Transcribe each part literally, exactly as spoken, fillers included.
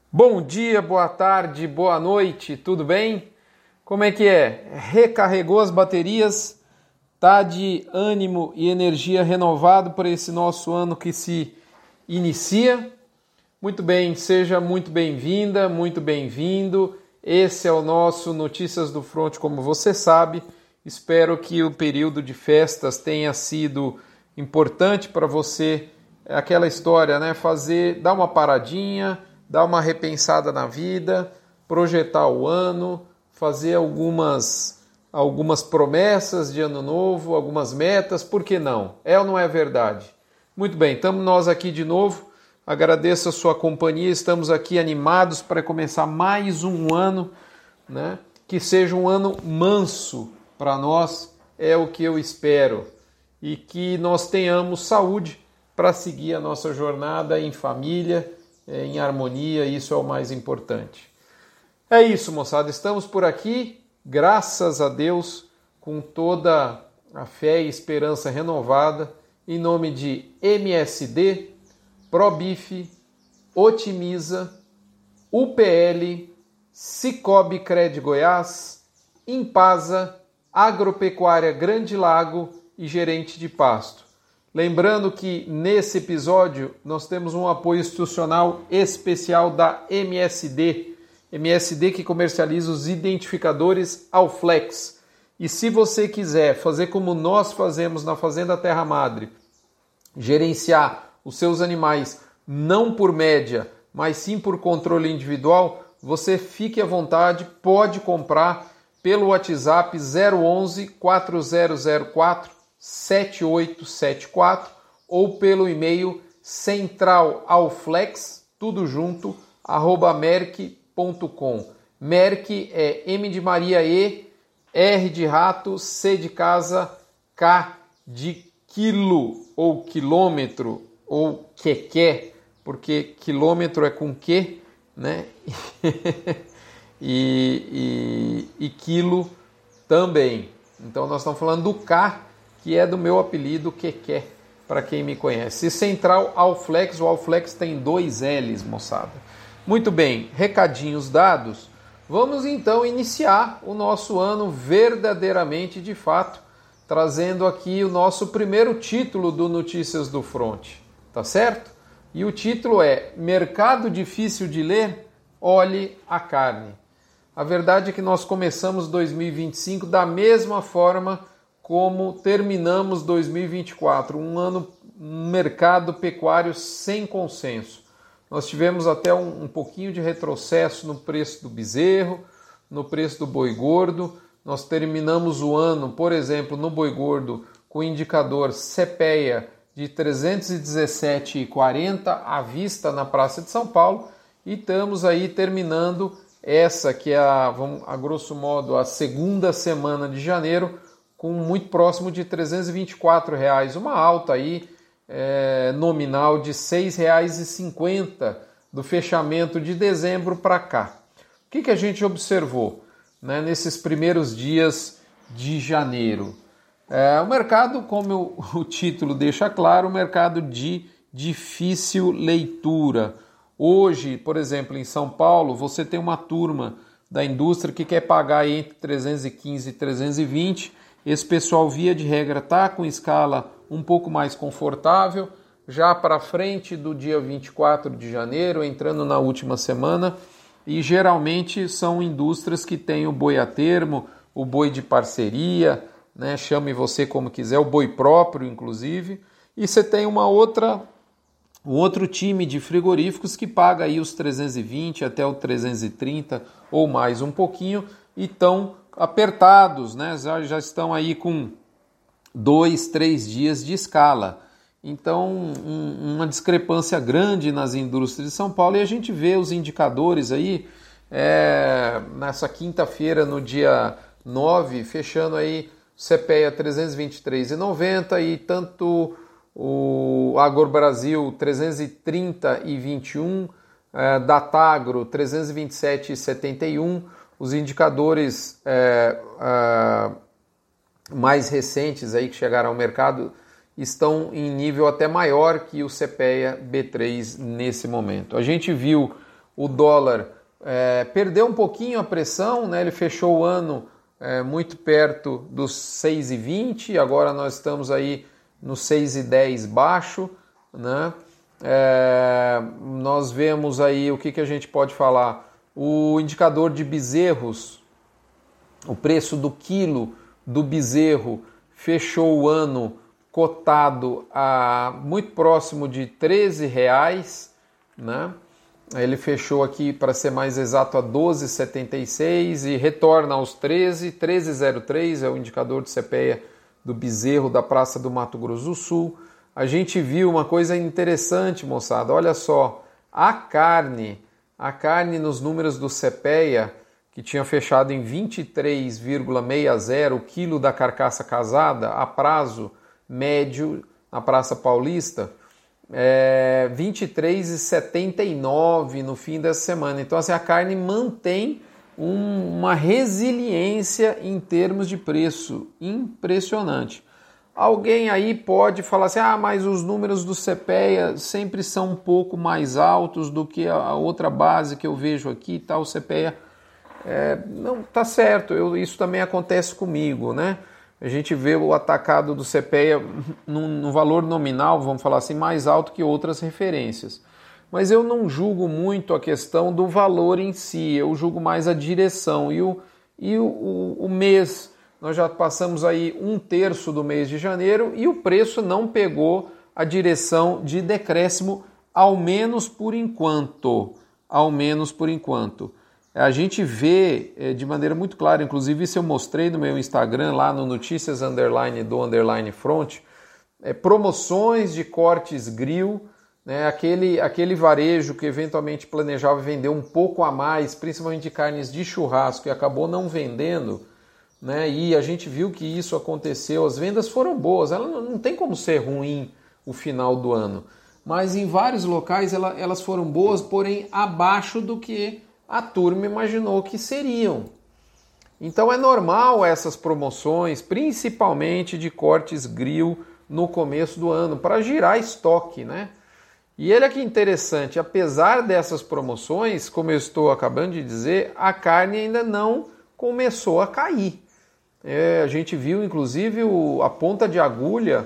Bom dia, boa tarde, boa noite, tudo bem? Como é que é? Recarregou as baterias? Tá de ânimo e energia renovado para esse nosso ano que se inicia? Muito bem, seja muito bem-vinda, muito bem-vindo. Esse é o nosso Notícias do Front, como você sabe. Espero que o período de festas tenha sido importante para você. É aquela história, né? Fazer, dar uma paradinha, dar uma repensada na vida, projetar o ano, fazer algumas, algumas promessas de ano novo, algumas metas, por que não? É ou não é verdade? Muito bem, estamos nós aqui de novo, agradeço a sua companhia, estamos aqui animados para começar mais um ano, né? Que seja um ano manso para nós, é o que eu espero, e que nós tenhamos saúde para seguir a nossa jornada em família, em harmonia, isso é o mais importante. É isso, moçada, estamos por aqui, graças a Deus, com toda a fé e esperança renovada, em nome de M S D, Probif, Otimiza, U P L, Cicobi Cred Goiás, Impasa, Agropecuária Grande Lago e Gerente de Pasto. Lembrando que nesse episódio nós temos um apoio institucional especial da M S D, M S D que comercializa os identificadores Alflex. E se você quiser fazer como nós fazemos na Fazenda Terra Madre, gerenciar os seus animais não por média, mas sim por controle individual, você fique à vontade, pode comprar pelo WhatsApp zero onze, quatro zero zero quatro, sete oito sete quatro ou pelo e-mail centralalflex, tudo junto, arroba merck ponto com. Merck é M de Maria E, R de rato, C de casa, K de quilo ou quilômetro ou quequé, porque quilômetro é com Q, né? e, e, e quilo também. Então nós estamos falando do K, que é do meu apelido Quequé, para quem me conhece. E Central Alflex, o Alflex tem dois L's, moçada. Muito bem, recadinhos dados, vamos então iniciar o nosso ano verdadeiramente de fato, trazendo aqui o nosso primeiro título do Notícias do Front, tá certo? E o título é Mercado Difícil de Ler? Olhe a Carne. A verdade é que nós começamos dois mil e vinte e cinco da mesma forma como terminamos dois mil e vinte e quatro, um ano, um mercado pecuário sem consenso. Nós tivemos até um, um pouquinho de retrocesso no preço do bezerro, no preço do boi gordo. Nós terminamos o ano, por exemplo, no boi gordo, com o indicador CPEA de trezentos e dezessete reais e quarenta centavos à vista na Praça de São Paulo, e estamos aí terminando essa que é, a, vamos, a grosso modo, a segunda semana de janeiro, com muito próximo de trezentos e vinte e quatro reais, uma alta aí é, nominal de seis reais e cinquenta centavos do fechamento de dezembro para cá. O que, que a gente observou, né, nesses primeiros dias de janeiro? É, o mercado, como eu, o título deixa claro, o mercado de difícil leitura. Hoje, por exemplo, em São Paulo, você tem uma turma da indústria que quer pagar entre trezentos e quinze e trezentos e vinte. Esse pessoal, via de regra, está com escala um pouco mais confortável. Já para frente do dia vinte e quatro de janeiro, entrando na última semana, e geralmente são indústrias que têm o boi a termo, o boi de parceria, né? Chame você como quiser, o boi próprio, inclusive. E você tem uma outra, um outro time de frigoríficos que paga aí os trezentos e vinte até o trezentos e trinta ou mais um pouquinho, e estão apertados, né? Já, já estão aí com dois, três dias de escala. Então, um, uma discrepância grande nas indústrias de São Paulo, e a gente vê os indicadores aí é, nessa quinta-feira, no dia nove, fechando aí CPEA trezentos e vinte e três reais e noventa centavos e tanto o Agro Brasil trezentos e trinta reais e vinte e um centavos, é, Datagro trezentos e vinte e sete reais e setenta e um centavos. Os indicadores é, é, mais recentes aí que chegaram ao mercado estão em nível até maior que o CPEA B três nesse momento. A gente viu o dólar é, perdeu um pouquinho a pressão, né? Ele fechou o ano é, muito perto dos seis e vinte, agora nós estamos aí no seis e dez baixo, né? É, nós vemos aí o que, que a gente pode falar, o indicador de bezerros, o preço do quilo do bezerro fechou o ano cotado a muito próximo de treze reais, né? Ele fechou aqui, para ser mais exato, a doze reais e setenta e seis e retorna aos treze, treze vírgula zero três é o indicador de C P E A do bezerro da Praça do Mato Grosso do Sul. A gente viu uma coisa interessante, moçada, olha só, a carne, a carne nos números do C P E A, que tinha fechado em vinte e três vírgula sessenta o quilo da carcaça casada, a prazo médio na Praça Paulista, é vinte e três vírgula setenta e nove no fim dessa semana. Então, assim, a carne mantém um, uma resiliência em termos de preço impressionante. Alguém aí pode falar assim, ah, mas os números do C P E A sempre são um pouco mais altos do que a outra base que eu vejo aqui e tal, o C P E A. É, não, tá certo, eu, isso também acontece comigo, né? A gente vê o atacado do C P E A no, no valor nominal, vamos falar assim, mais alto que outras referências. Mas eu não julgo muito a questão do valor em si, eu julgo mais a direção. E o, e o, o, o mês, nós já passamos aí um terço do mês de janeiro e o preço não pegou a direção de decréscimo, ao menos por enquanto. Ao menos por enquanto. A gente vê é, de maneira muito clara, inclusive isso eu mostrei no meu Instagram, lá no Notícias Underline do Underline Front, é, promoções de cortes grill, né, aquele, aquele varejo que eventualmente planejava vender um pouco a mais, principalmente de carnes de churrasco, e acabou não vendendo, né, e a gente viu que isso aconteceu, as vendas foram boas, ela não, não tem como ser ruim o final do ano, mas em vários locais ela, elas foram boas, porém abaixo do que a turma imaginou que seriam. Então é normal essas promoções, principalmente de cortes grill no começo do ano, para girar estoque, né? E olha que interessante, apesar dessas promoções, como eu estou acabando de dizer, a carne ainda não começou a cair. É, a gente viu, inclusive, o, a ponta de agulha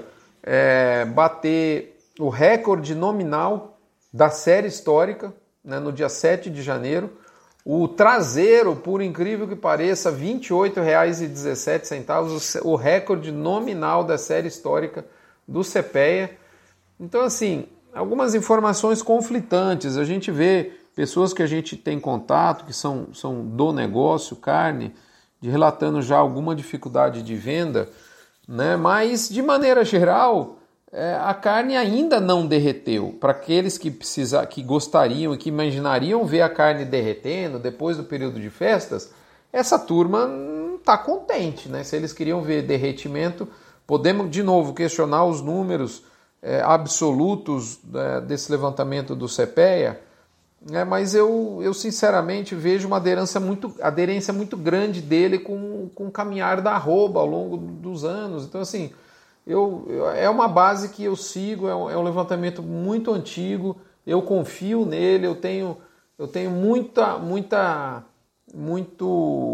é, bater o recorde nominal da série histórica, né, no dia sete de janeiro. O traseiro, por incrível que pareça, vinte e oito reais e dezessete centavos, o recorde nominal da série histórica do C P E A. Então, assim, algumas informações conflitantes. A gente vê pessoas que a gente tem contato, que são, são do negócio, carne, de relatando já alguma dificuldade de venda, né? Mas, de maneira geral, é, a carne ainda não derreteu. Para aqueles que, precisa, que gostariam e que imaginariam ver a carne derretendo depois do período de festas, essa turma não está contente, né? Se eles queriam ver derretimento, podemos de novo questionar os números é, absolutos é, desse levantamento do C P E A, é, mas eu, eu sinceramente vejo uma aderência muito, aderência muito grande dele com, com o caminhar da arroba ao longo dos anos. Então, assim, Eu, eu, é uma base que eu sigo, é um, é um levantamento muito antigo, eu confio nele, eu tenho, eu tenho muita, muita, muito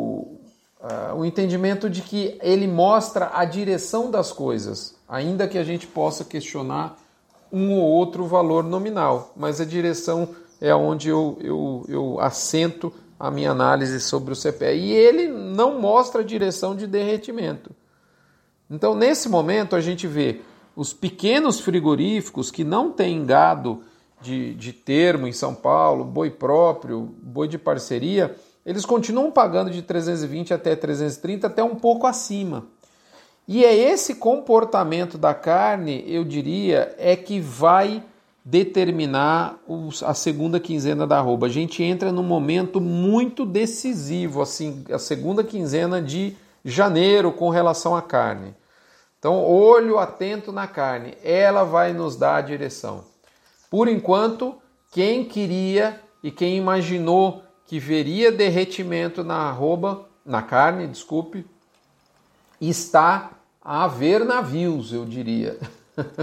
uh, o entendimento de que ele mostra a direção das coisas, ainda que a gente possa questionar um ou outro valor nominal, mas a direção é onde eu, eu, eu assento a minha análise sobre o C P E A. E ele não mostra a direção de derretimento. Então, nesse momento, a gente vê os pequenos frigoríficos que não têm gado de, de termo em São Paulo, boi próprio, boi de parceria, eles continuam pagando de trezentos e vinte até trezentos e trinta, até um pouco acima. E é esse comportamento da carne, eu diria, é que vai determinar os, a segunda quinzena da arroba. A gente entra num momento muito decisivo, assim, a segunda quinzena de janeiro com relação à carne. Então, olho atento na carne, ela vai nos dar a direção. Por enquanto, quem queria e quem imaginou que veria derretimento na arroba, na carne, desculpe, está a haver navios, eu diria.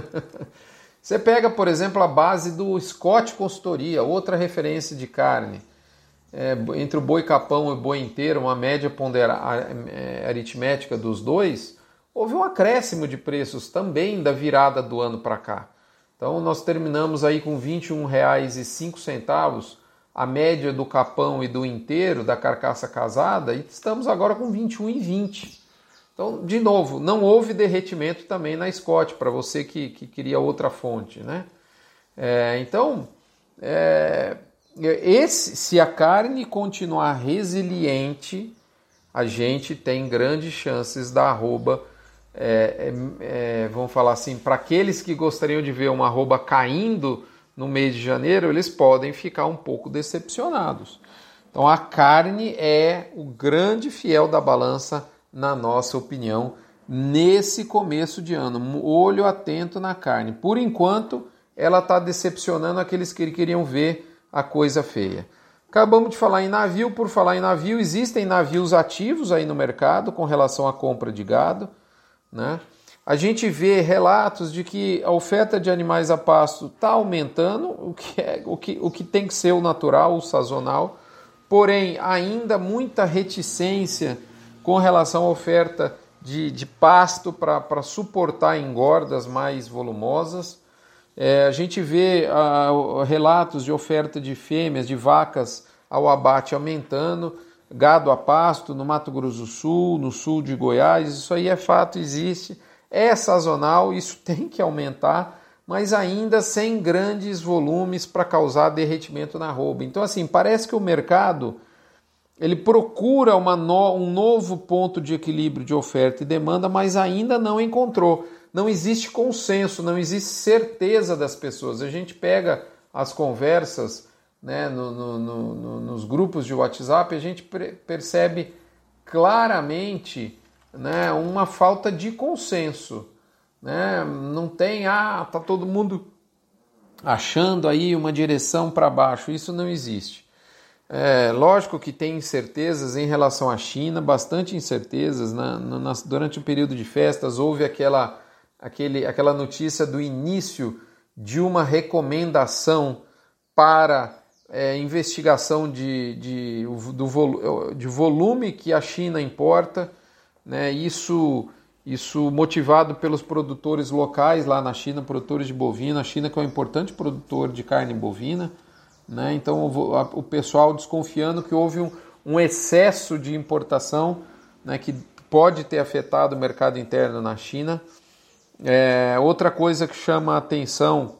Você pega, por exemplo, a base do Scott Consultoria, outra referência de carne. é, entre o boi capão e o boi inteiro, uma média pondera, é, aritmética dos dois, houve um acréscimo de preços também da virada do ano para cá. Então nós terminamos aí com vinte e um reais e cinco centavos, a média do capão e do inteiro, da carcaça casada, e estamos agora com vinte e um reais e vinte centavos. Então, de novo, não houve derretimento também na Scott, para você que, que queria outra fonte, né? É, então, é, esse, se a carne continuar resiliente, a gente tem grandes chances da arroba, é, é, é, vamos falar assim, para aqueles que gostariam de ver uma arroba caindo no mês de janeiro, eles podem ficar um pouco decepcionados. Então, a carne é o grande fiel da balança, na nossa opinião, nesse começo de ano. Olho atento na carne. Por enquanto, ela está decepcionando aqueles que queriam ver a coisa feia. Acabamos de falar em navio. Por falar em navio, existem navios ativos aí no mercado com relação à compra de gado, né? A gente vê relatos de que a oferta de animais a pasto está aumentando, o que, é, o, que, o que tem que ser o natural, o sazonal, porém ainda muita reticência com relação à oferta de, de pasto para suportar engordas mais volumosas. É, a gente vê ah, relatos de oferta de fêmeas, de vacas ao abate aumentando, gado a pasto no Mato Grosso do Sul, no sul de Goiás, isso aí é fato, existe, é sazonal, isso tem que aumentar, mas ainda sem grandes volumes para causar derretimento na arroba. Então, assim, parece que o mercado ele procura uma no, um novo ponto de equilíbrio de oferta e demanda, mas ainda não encontrou. Não existe consenso, não existe certeza das pessoas. A gente pega as conversas, né, no, no, no, nos grupos de WhatsApp, a gente percebe claramente, né, uma falta de consenso. Né? Não tem, ah, tá todo mundo achando aí uma direção para baixo. Isso não existe. É, lógico que tem incertezas em relação à China, bastante incertezas. Na, na, durante o período de festas houve aquela, aquele, aquela notícia do início de uma recomendação para é, investigação de, de, do, de volume que a China importa, né? Isso, isso motivado pelos produtores locais lá na China, produtores de bovina. A China que é um importante produtor de carne bovina. Né? Então o pessoal desconfiando que houve um, um excesso de importação, né, que pode ter afetado o mercado interno na China. É, outra coisa que chama a atenção,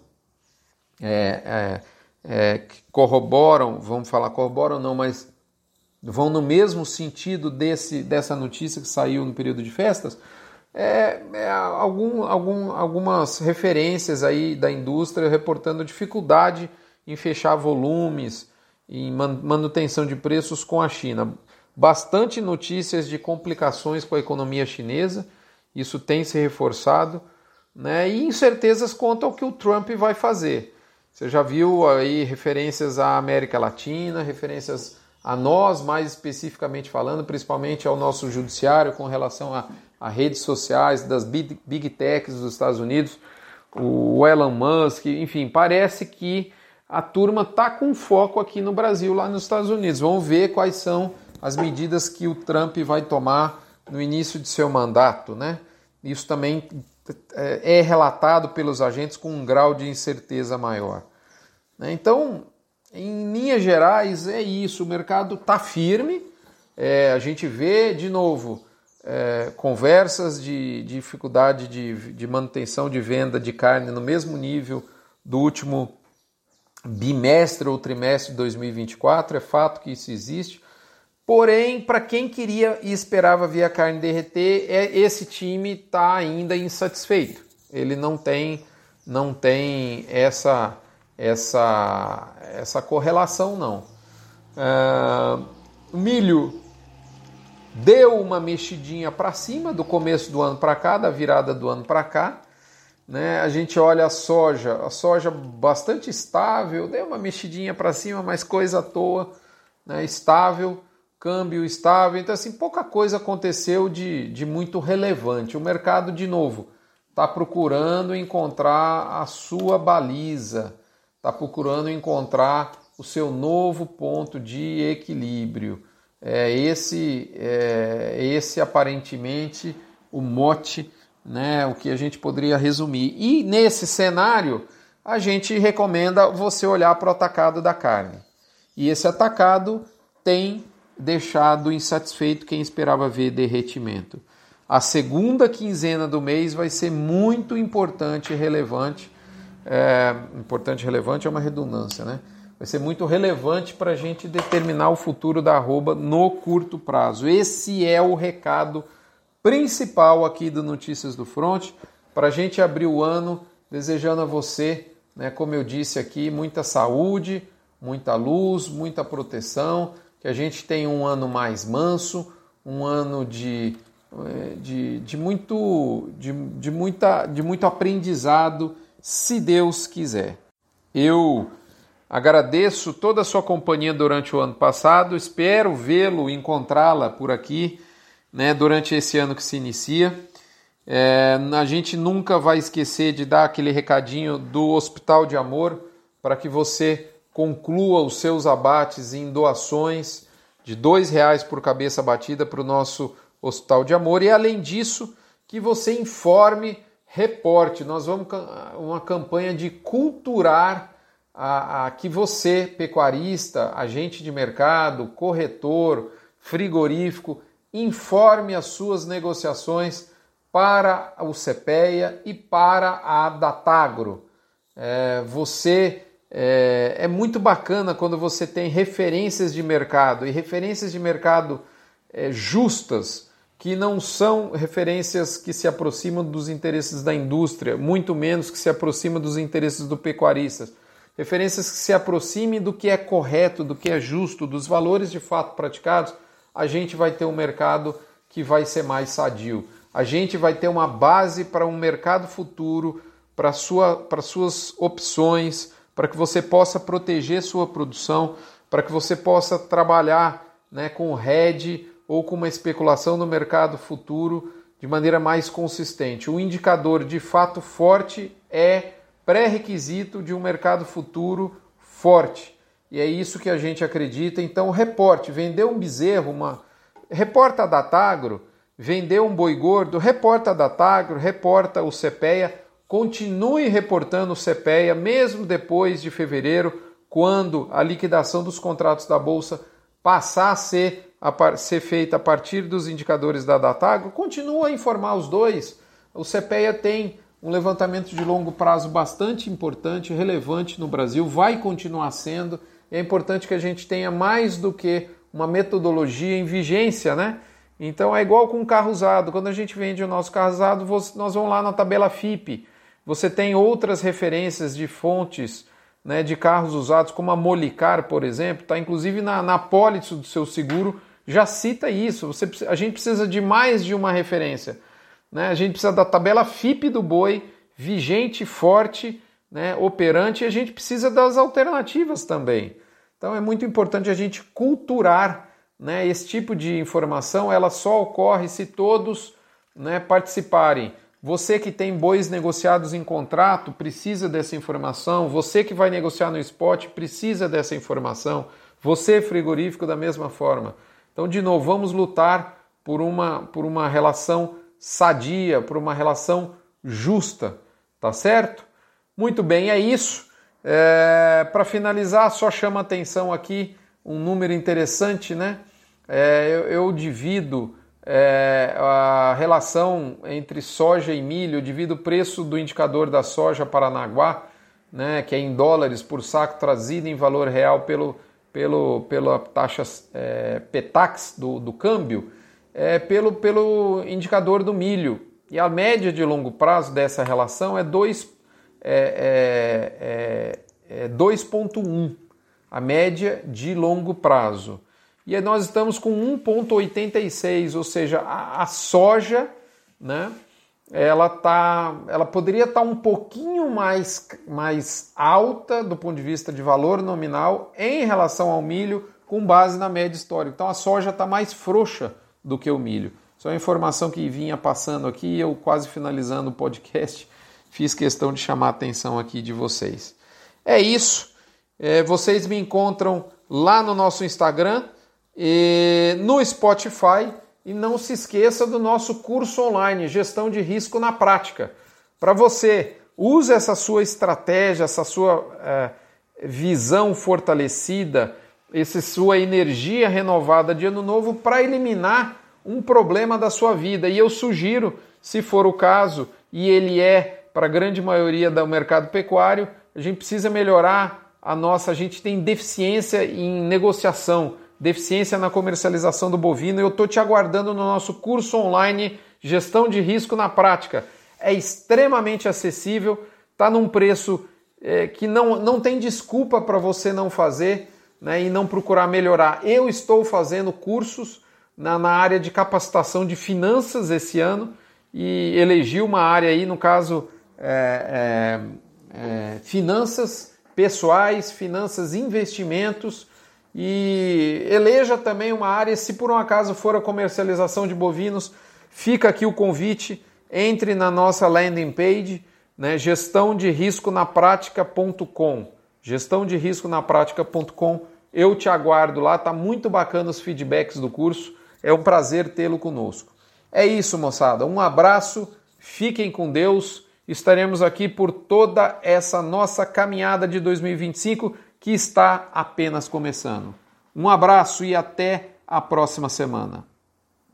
é, é, é, que corroboram, vamos falar corroboram não, mas vão no mesmo sentido desse, dessa notícia que saiu no período de festas, é, é algum, algum, algumas referências aí da indústria reportando dificuldade em fechar volumes, em manutenção de preços com a China. Bastante notícias de complicações com a economia chinesa, isso tem se reforçado, né? E incertezas quanto ao que o Trump vai fazer. Você já viu aí referências à América Latina, referências a nós, mais especificamente falando, principalmente ao nosso judiciário com relação a, a redes sociais das big, big techs dos Estados Unidos, o Elon Musk, enfim, parece que a turma está com foco aqui no Brasil, lá nos Estados Unidos. Vamos ver quais são as medidas que o Trump vai tomar no início de seu mandato, né? Isso também é relatado pelos agentes com um grau de incerteza maior. Então, em linhas gerais, é isso. O mercado está firme. É, a gente vê, de novo, é, conversas de, de dificuldade de, de manutenção de venda de carne no mesmo nível do último bimestre ou trimestre de dois mil e vinte e quatro, é fato que isso existe. Porém, para quem queria e esperava ver a carne derreter, é, esse time está ainda insatisfeito. Ele não tem, não tem essa, essa, essa correlação, não. Uh, o milho deu uma mexidinha para cima do começo do ano para cá, da virada do ano para cá. Né? A gente olha a soja, a soja bastante estável, deu uma mexidinha para cima, mas coisa à toa, né? Estável, câmbio estável, então assim, pouca coisa aconteceu de, de muito relevante. O mercado, de novo, está procurando encontrar a sua baliza, está procurando encontrar o seu novo ponto de equilíbrio. É esse, é esse aparentemente o mote, né, o que a gente poderia resumir. E nesse cenário, a gente recomenda você olhar para o atacado da carne. E esse atacado tem deixado insatisfeito quem esperava ver derretimento. A segunda quinzena do mês vai ser muito importante e relevante. É, importante e relevante é uma redundância, né? Vai ser muito relevante para a gente determinar o futuro da arroba no curto prazo. Esse é o recado principal aqui do Notícias do Front, para a gente abrir o ano desejando a você, né, como eu disse aqui, muita saúde, muita luz, muita proteção, que a gente tenha um ano mais manso, um ano de, de, de, muito, de, de, muita, de muito aprendizado, se Deus quiser. Eu agradeço toda a sua companhia durante o ano passado, espero vê-lo, encontrá-la por aqui, né, durante esse ano que se inicia. É, a gente nunca vai esquecer de dar aquele recadinho do Hospital de Amor para que você conclua os seus abates em doações de dois reais por cabeça abatida para o nosso Hospital de Amor. E além disso, que você informe, reporte. Nós vamos uma campanha de culturar a, a que você, pecuarista, agente de mercado, corretor, frigorífico, informe as suas negociações para o CEPEA e para a Datagro. É, você é, é muito bacana quando você tem referências de mercado, e referências de mercado é, justas, que não são referências que se aproximam dos interesses da indústria, muito menos que se aproximam dos interesses do pecuarista. Referências que se aproximem do que é correto, do que é justo, dos valores de fato praticados, a gente vai ter um mercado que vai ser mais sadio. A gente vai ter uma base para um mercado futuro, para sua, para suas opções, para que você possa proteger sua produção, para que você possa trabalhar, né, com hedge ou com uma especulação no mercado futuro de maneira mais consistente. O indicador de fato forte é pré-requisito de um mercado futuro forte. E é isso que a gente acredita. Então, reporte, vendeu um bezerro, uma... reporta a Datagro, vendeu um boi gordo, reporta a Datagro, reporta o CEPEA, continue reportando o CEPEA, mesmo depois de fevereiro, quando a liquidação dos contratos da Bolsa passar a ser, a ser feita a partir dos indicadores da Datagro, continua a informar os dois. O CEPEA tem um levantamento de longo prazo bastante importante, relevante no Brasil, vai continuar sendo. É importante que a gente tenha mais do que uma metodologia em vigência, né? Então é igual com um carro usado. Quando a gente vende o nosso carro usado, nós vamos lá na tabela F I P. Você tem outras referências de fontes, né, de carros usados, como a Molicar, por exemplo, está inclusive na, na apólice do seu seguro, já cita isso. Você, a gente precisa de mais de uma referência. Né? A gente precisa da tabela F I P do boi, vigente, forte, né, operante, e a gente precisa das alternativas também. Então é muito importante a gente culturar, né, esse tipo de informação. Ela só ocorre se todos, né, participarem. Você que tem bois negociados em contrato precisa dessa informação. Você que vai negociar no spot precisa dessa informação. Você, frigorífico, da mesma forma. Então, de novo, vamos lutar por uma, por uma relação sadia, por uma relação justa, tá certo? Muito bem, é isso. É, para finalizar, só chama atenção aqui um número interessante, né? É, eu, eu divido é, a relação entre soja e milho, eu divido o preço do indicador da soja Paranaguá, né, que é em dólares por saco, trazido em valor real pelo, pelo, pela taxa é, Petax do, do câmbio, é, pelo, pelo indicador do milho. E a média de longo prazo dessa relação é dois é, é, é dois vírgula um, a média de longo prazo. E nós estamos com um vírgula oitenta e seis, ou seja, a, a soja, né, ela, tá, ela poderia estar um pouquinho mais, mais alta do ponto de vista de valor nominal em relação ao milho, com base na média histórica. Então a soja está mais frouxa do que o milho. Isso é uma informação que vinha passando aqui, eu quase finalizando o podcast, fiz questão de chamar a atenção aqui de vocês. É isso. É, vocês me encontram lá no nosso Instagram, e no Spotify, e não se esqueça do nosso curso online, Gestão de Risco na Prática. Para você, use essa sua estratégia, essa sua é, visão fortalecida, essa sua energia renovada de ano novo para eliminar um problema da sua vida. E eu sugiro, se for o caso, e ele é para a grande maioria do mercado pecuário, a gente precisa melhorar a nossa, a gente tem deficiência em negociação, deficiência na comercialização do bovino. Eu estou te aguardando no nosso curso online Gestão de Risco na Prática. É extremamente acessível, está num preço é, que não, não tem desculpa para você não fazer, né, e não procurar melhorar. Eu estou fazendo cursos na, na área de capacitação de finanças esse ano e elegi uma área aí, no caso, é, é, é, finanças pessoais, finanças, investimentos, e eleja também uma área, se por um acaso for a comercialização de bovinos, fica aqui o convite, entre na nossa landing page, né, gestão de risco na prática ponto com, gestão de risco na prática ponto com, eu te aguardo lá, tá muito bacana os feedbacks do curso, é um prazer tê-lo conosco. É isso, moçada, um abraço, fiquem com Deus, estaremos aqui por toda essa nossa caminhada de dois mil e vinte e cinco que está apenas começando. Um abraço e até a próxima semana.